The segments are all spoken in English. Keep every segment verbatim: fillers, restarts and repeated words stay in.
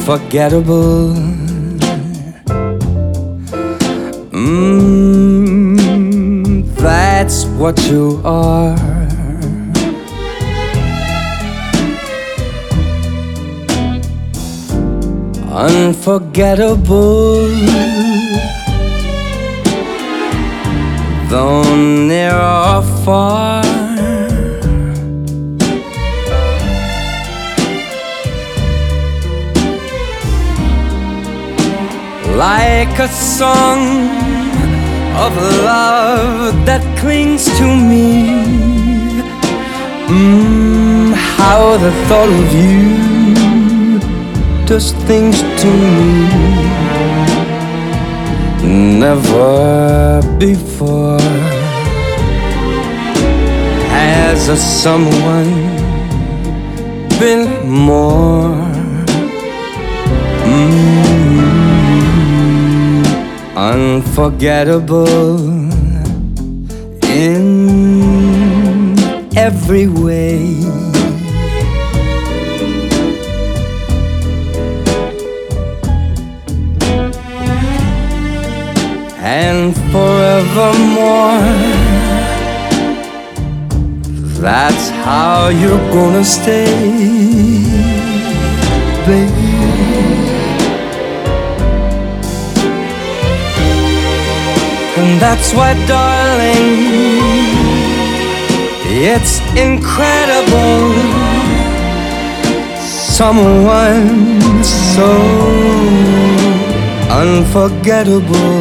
unforgettable. Mmm, that's what you are. Unforgettable, though near or far. Like a song of love that clings to me. Mmm, how the thought of you does things to me. Never before has a someone been more mm, unforgettable in every way. And forevermore, that's how you're gonna stay, baby. And that's why, darling, it's incredible. Someone so unforgettable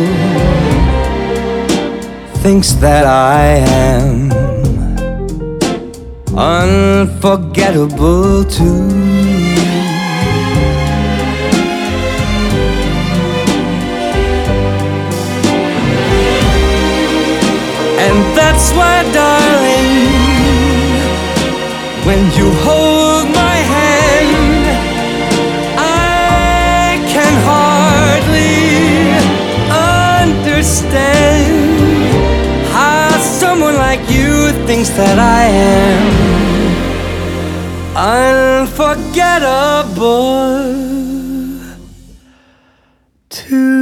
thinks that I am unforgettable too. And that's why, darling, when you hold my hand, I can hardly understand how someone like you thinks that I am unforgettable too.